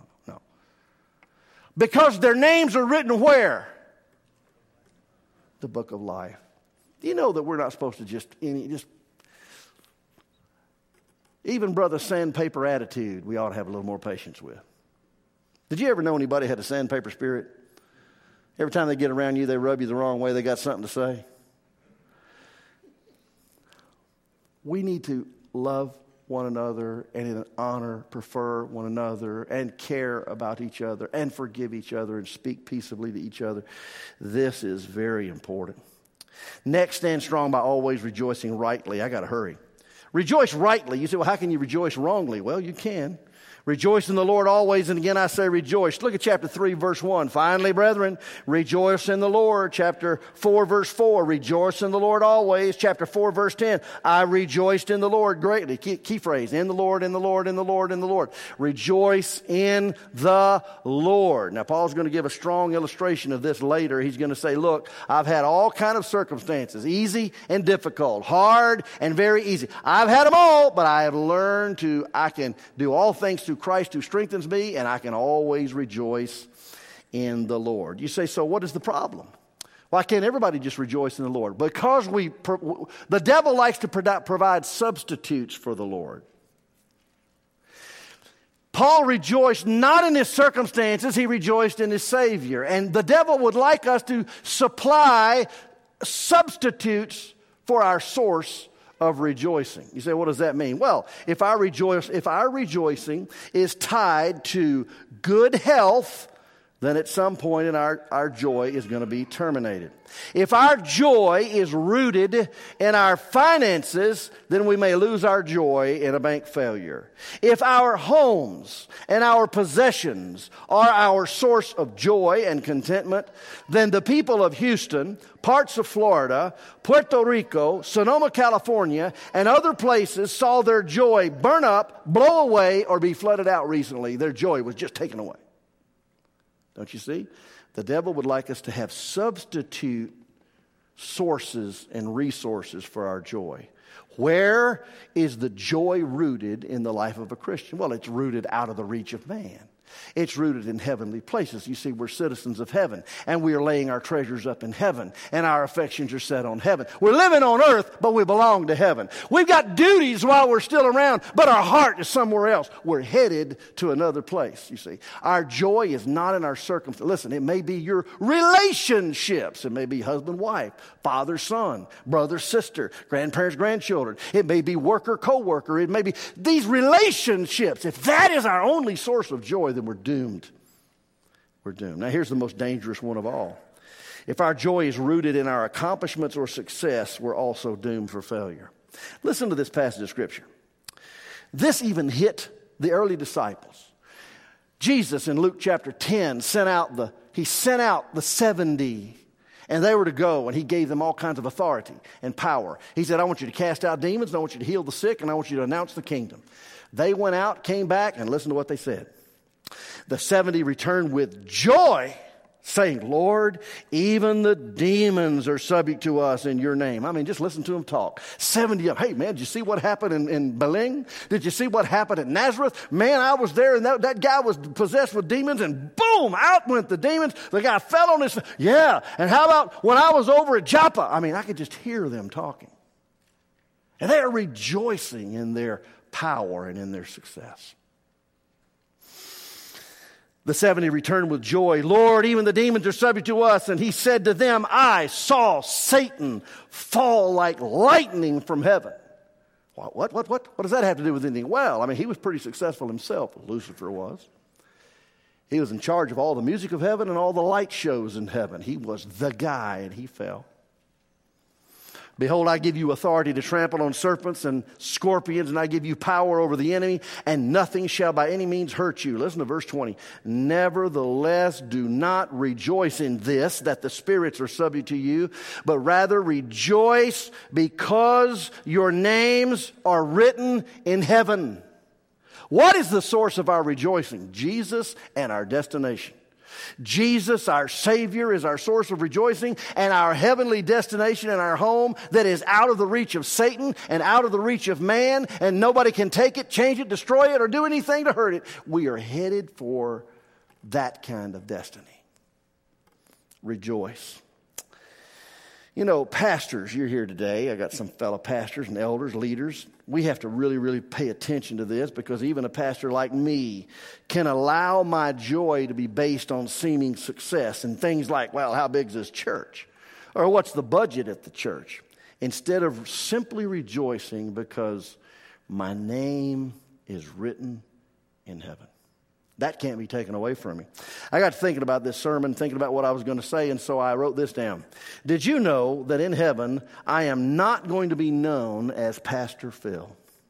Because their names are written where? The book of life. Do you know that we're not supposed to just even brother sandpaper attitude, we ought to have a little more patience with. Did you ever know anybody had a sandpaper spirit? Every time they get around you, they rub you the wrong way, they got something to say. We need to love one another and honor, prefer one another, and care about each other, and forgive each other, and speak peaceably to each other. This is very important. Next, stand strong by always rejoicing rightly. I got to hurry. Rejoice rightly. You say, well, how can you rejoice wrongly? Well, you can. Rejoice in the Lord always, and again I say rejoice. Look at chapter 3, verse 1. Finally, brethren, rejoice in the Lord. Chapter 4, verse 4, rejoice in the Lord always. Chapter 4, verse 10, I rejoiced in the Lord greatly. Key phrase, in the Lord, in the Lord, in the Lord, in the Lord. Rejoice in the Lord. Now, Paul's going to give a strong illustration of this later. He's going to say, look, I've had all kind of circumstances, easy and difficult, hard and very easy. I've had them all, but I have learned I can do all things through Christ who strengthens me, and I can always rejoice in the Lord. You say, so what is the problem? Why can't everybody just rejoice in the Lord? Because the devil likes to provide substitutes for the Lord. Paul rejoiced not in his circumstances, he rejoiced in his Savior. And the devil would like us to supply substitutes for our source of rejoicing. You say, what does that mean? Well, if our rejoicing is tied to good health, then at some point in our joy is going to be terminated. If our joy is rooted in our finances, then we may lose our joy in a bank failure. If our homes and our possessions are our source of joy and contentment, then the people of Houston, parts of Florida, Puerto Rico, Sonoma, California, and other places saw their joy burn up, blow away, or be flooded out recently. Their joy was just taken away. Don't you see? The devil would like us to have substitute sources and resources for our joy. Where is the joy rooted in the life of a Christian? Well, it's rooted out of the reach of man. It's rooted in heavenly places. You see, we're citizens of heaven, and we are laying our treasures up in heaven, and our affections are set on heaven. We're living on earth, but we belong to heaven. We've got duties while we're still around, but our heart is somewhere else. We're headed to another place, you see. Our joy is not in our circumstances. Listen, it may be your relationships. It may be husband, wife, father, son, brother, sister, grandparents, grandchildren. It may be worker, co-worker. It may be these relationships. If that is our only source of joy, then we're doomed. We're doomed. Now, here's the most dangerous one of all. If our joy is rooted in our accomplishments or success, we're also doomed for failure. Listen to this passage of Scripture. This even hit the early disciples. Jesus in Luke chapter 10 sent out the 70, and they were to go, and he gave them all kinds of authority and power. He said, I want you to cast out demons, and I want you to heal the sick, and I want you to announce the kingdom. They went out, came back, and listen to what they said. The 70 returned with joy, saying, Lord, even the demons are subject to us in your name. I mean, just listen to them talk. 70 of them. Hey, man, did you see what happened in Beleng? Did you see what happened at Nazareth? Man, I was there, and that guy was possessed with demons, and boom, out went the demons. The guy fell on his face. Yeah, and how about when I was over at Joppa? I mean, I could just hear them talking. And they are rejoicing in their power and in their success. The 70 returned with joy. Lord, even the demons are subject to us. And he said to them, I saw Satan fall like lightning from heaven. What does that have to do with anything? Well, I mean, he was pretty successful himself, Lucifer was. He was in charge of all the music of heaven and all the light shows in heaven. He was the guy, and he fell. Behold, I give you authority to trample on serpents and scorpions, and I give you power over the enemy, and nothing shall by any means hurt you. Listen to verse 20. Nevertheless, do not rejoice in this, that the spirits are subject to you, but rather rejoice because your names are written in heaven. What is the source of our rejoicing? Jesus and our destination. Jesus, our Savior, is our source of rejoicing, and our heavenly destination and our home that is out of the reach of Satan and out of the reach of man, and nobody can take it, change it, destroy it, or do anything to hurt it. We are headed for that kind of destiny. Rejoice. You know, pastors, you're here today. I got some fellow pastors and elders, leaders. We have to really, really pay attention to this, because even a pastor like me can allow my joy to be based on seeming success and things like, well, how big is this church? Or what's the budget at the church? Instead of simply rejoicing because my name is written in heaven. That can't be taken away from me. I got to thinking about this sermon, thinking about what I was going to say, and so I wrote this down. Did you know that in heaven, I am not going to be known as Pastor Phil?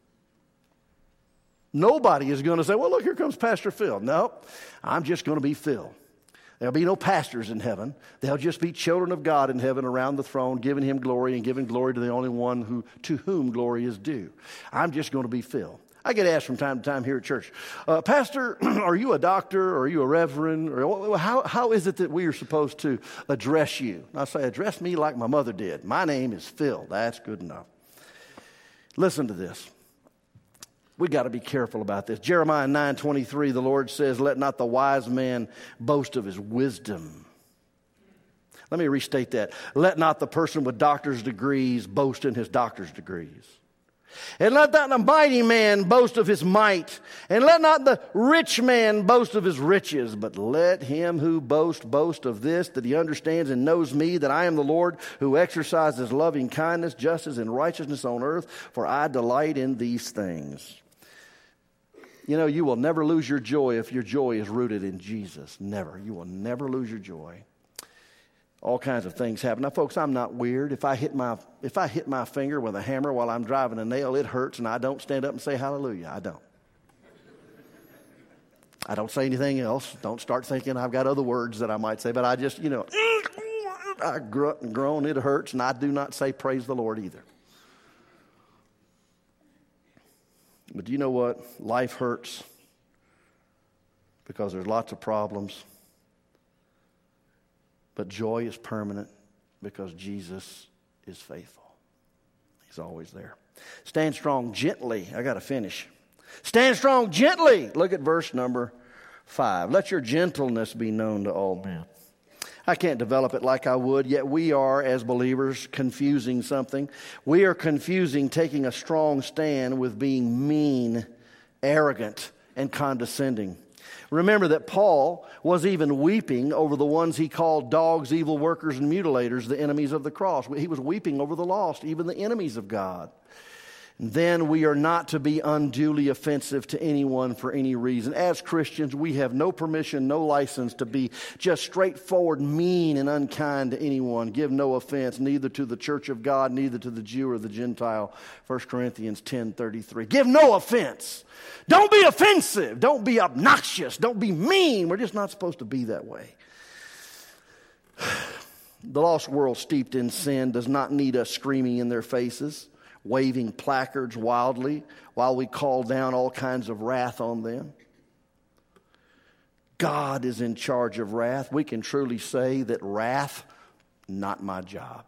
Nobody is going to say, well, look, here comes Pastor Phil. No, I'm just going to be Phil. There'll be no pastors in heaven. They'll just be children of God in heaven around the throne, giving him glory and giving glory to the only one to whom glory is due. I'm just going to be Phil. I get asked from time to time here at church, Pastor, are you a doctor, or are you a reverend? Or how is it that we are supposed to address you? And I say, address me like my mother did. My name is Phil. That's good enough. Listen to this. We got to be careful about this. Jeremiah 9:23, the Lord says, let not the wise man boast of his wisdom. Let me restate that. Let not the person with doctor's degrees boast in his doctor's degrees. And let not the mighty man boast of his might. And let not the rich man boast of his riches. But let him who boasts boast of this, that he understands and knows me, that I am the Lord who exercises loving kindness, justice, and righteousness on earth. For I delight in these things. You know, you will never lose your joy if your joy is rooted in Jesus. Never. You will never lose your joy. All kinds of things happen. Now, folks, I'm not weird. If I hit my finger with a hammer while I'm driving a nail, it hurts, and I don't stand up and say hallelujah. I don't. I don't say anything else. Don't start thinking I've got other words that I might say, but I just, I grunt and groan. It hurts, and I do not say praise the Lord either. But do you know what? Life hurts because there's lots of problems. But joy is permanent because Jesus is faithful. He's always there. Stand strong gently. I got to finish. Stand strong gently. Look at verse number 5. Let your gentleness be known to all men. I can't develop it like I would, yet we are, as believers, confusing something. We are confusing taking a strong stand with being mean, arrogant, and condescending. Remember that Paul was even weeping over the ones he called dogs, evil workers, and mutilators, the enemies of the cross. He was weeping over the lost, even the enemies of God. Then we are not to be unduly offensive to anyone for any reason. As Christians, we have no permission, no license to be just straightforward, mean, and unkind to anyone. Give no offense, neither to the church of God, neither to the Jew or the Gentile. 1 Corinthians 10:33. Give no offense. Don't be offensive. Don't be obnoxious. Don't be mean. We're just not supposed to be that way. The lost world steeped in sin does not need us screaming in their faces, waving placards wildly while we call down all kinds of wrath on them. God is in charge of wrath. We can truly say that wrath, not my job.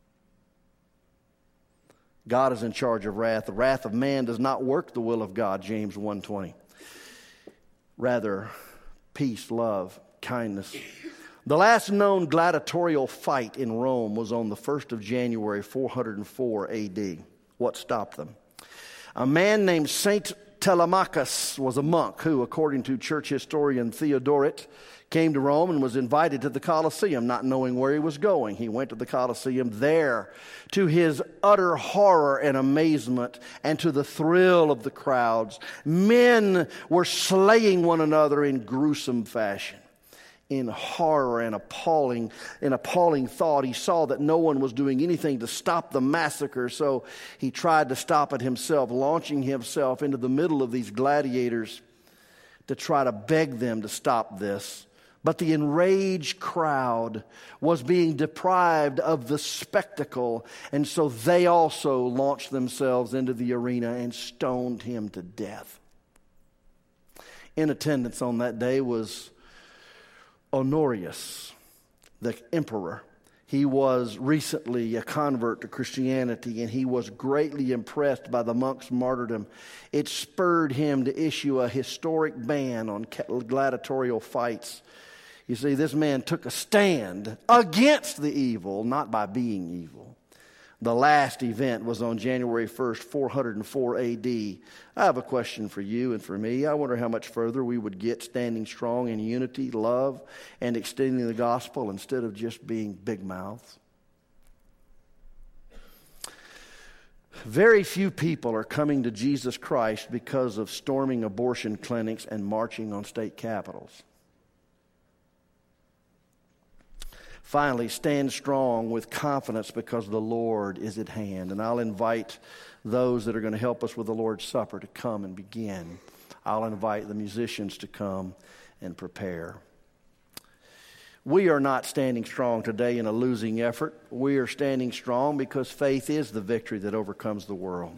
God is in charge of wrath. The wrath of man does not work the will of God, James 1:20. Rather, peace, love, kindness. The last known gladiatorial fight in Rome was on the 1st of January, 404 AD. What stopped them? A man named Saint Telemachus was a monk who, according to church historian Theodoret, came to Rome and was invited to the Colosseum, not knowing where he was going. He went to the Colosseum. There, to his utter horror and amazement and to the thrill of the crowds, men were slaying one another in gruesome fashion. In horror and appalling thought, he saw that no one was doing anything to stop the massacre, so he tried to stop it himself, launching himself into the middle of these gladiators to try to beg them to stop this. But the enraged crowd was being deprived of the spectacle, and so they also launched themselves into the arena and stoned him to death. In attendance on that day was Honorius, the emperor. He was recently a convert to Christianity, and he was greatly impressed by the monk's martyrdom. It spurred him to issue a historic ban on gladiatorial fights. You see, this man took a stand against the evil, not by being evil. The last event was on January 1st, 404 AD. I have a question for you and for me. I wonder how much further we would get standing strong in unity, love, and extending the gospel instead of just being big mouths. Very few people are coming to Jesus Christ because of storming abortion clinics and marching on state capitals. Finally, stand strong with confidence because the Lord is at hand. And I'll invite those that are going to help us with the Lord's Supper to come and begin. I'll invite the musicians to come and prepare. We are not standing strong today in a losing effort. We are standing strong because faith is the victory that overcomes the world.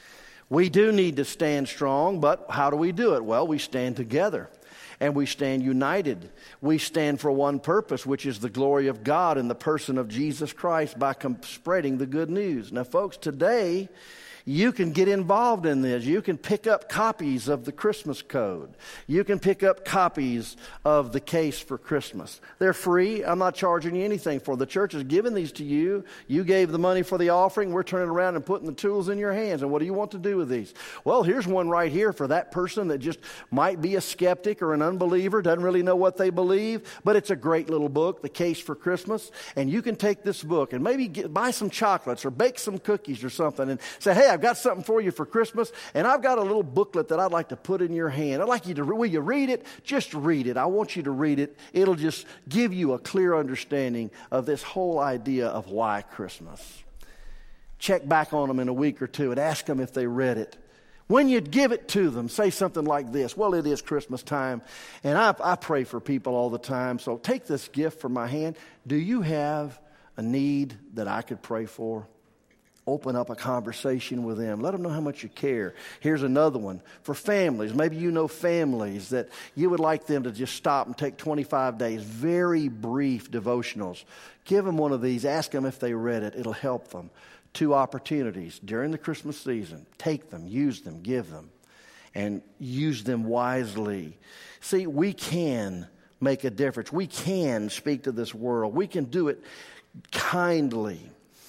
We do need to stand strong, but how do we do it? Well, we stand together. And we stand united. We stand for one purpose, which is the glory of God in the person of Jesus Christ by spreading the good news. Now, folks, today you can get involved in this. You can pick up copies of the Christmas Code. You can pick up copies of the Case for Christmas. They're free. I'm not charging you anything for them. The church has given these to you. You gave the money for the offering. We're turning around and putting the tools in your hands. And what do you want to do with these? Well, here's one right here for that person that just might be a skeptic or an unbeliever, doesn't really know what they believe, but it's a great little book, The Case for Christmas. And you can take this book and maybe buy some chocolates or bake some cookies or something and say, hey, I've got something for you for Christmas, and I've got a little booklet that I'd like to put in your hand. I'd like you to, will you read it? Just read it. I want you to read it. It'll just give you a clear understanding of this whole idea of why Christmas. Check back on them in a week or two and ask them if they read it. When you give it to them, say something like this: well, it is Christmas time, and I pray for people all the time, so take this gift from my hand. Do you have a need that I could pray for? Open up a conversation with them. Let them know how much you care. Here's another one for families. Maybe you know families that you would like them to just stop and take 25 days, very brief devotionals. Give them one of these. Ask them if they read it. It'll help them. 2 opportunities during the Christmas season. Take them, use them, give them, and use them wisely. See, we can make a difference. We can speak to this world. We can do it kindly.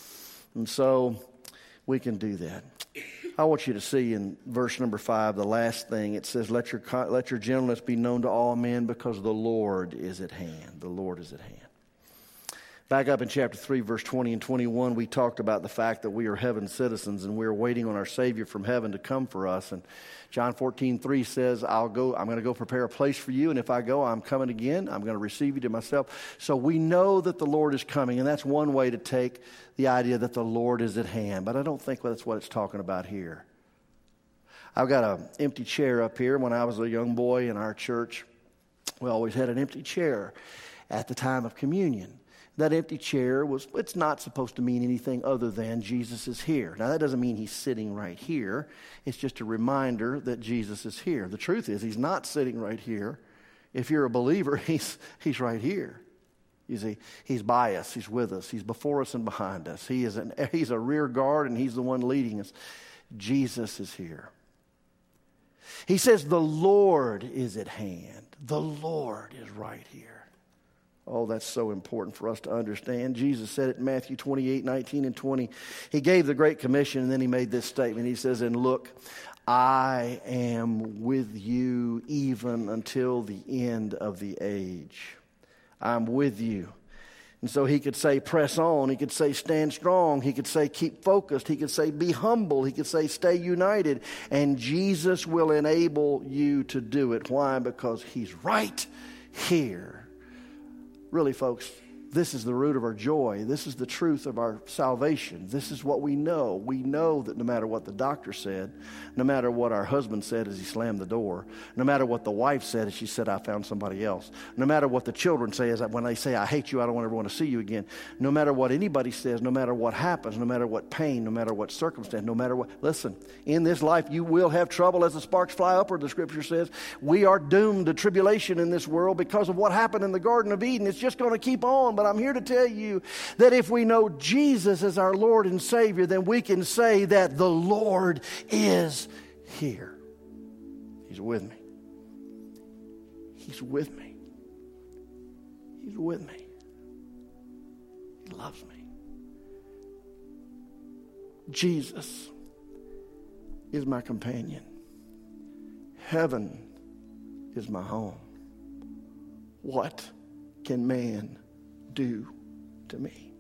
And so we can do that. I want you to see in verse number 5, the last thing. It says, let your gentleness be known to all men because the Lord is at hand. The Lord is at hand. Back up in chapter 3, verse 20 and 21, we talked about the fact that we are heaven citizens and we're waiting on our Savior from heaven to come for us. And John 14:3 says, I'm going to go prepare a place for you, and if I go, I'm coming again. I'm going to receive you to myself. So we know that the Lord is coming, and that's one way to take the idea that the Lord is at hand. But I don't think that's what it's talking about here. I've got an empty chair up here. When I was a young boy in our church, we always had an empty chair at the time of communion. That empty chair it's not supposed to mean anything other than Jesus is here. Now, that doesn't mean he's sitting right here. It's just a reminder that Jesus is here. The truth is, he's not sitting right here. If you're a believer, he's right here. You see, he's by us. He's with us. He's before us and behind us. He's a rear guard, and he's the one leading us. Jesus is here. He says, the Lord is at hand. The Lord is right here. Oh, that's so important for us to understand. Jesus said it in Matthew 28:19 and 20. He gave the Great Commission, and then he made this statement. He says, and look, I am with you even until the end of the age. I'm with you. And so he could say, press on. He could say, stand strong. He could say, keep focused. He could say, be humble. He could say, stay united. And Jesus will enable you to do it. Why? Because he's right here. Really, folks, this is the root of our joy. This is the truth of our salvation. This is what we know. We know that no matter what the doctor said, no matter what our husband said as he slammed the door, no matter what the wife said as she said, I found somebody else, no matter what the children say is when they say, I hate you, I don't ever want to see you again, no matter what anybody says, no matter what happens, no matter what pain, no matter what circumstance, no matter what, listen, in this life you will have trouble as the sparks fly upward, the scripture says. We are doomed to tribulation in this world because of what happened in the Garden of Eden. It's just going to keep on. But I'm here to tell you that if we know Jesus as our Lord and Savior, then we can say that the Lord is here. He's with me. He's with me. He's with me. He loves me. Jesus is my companion. Heaven is my home. What can man do to me?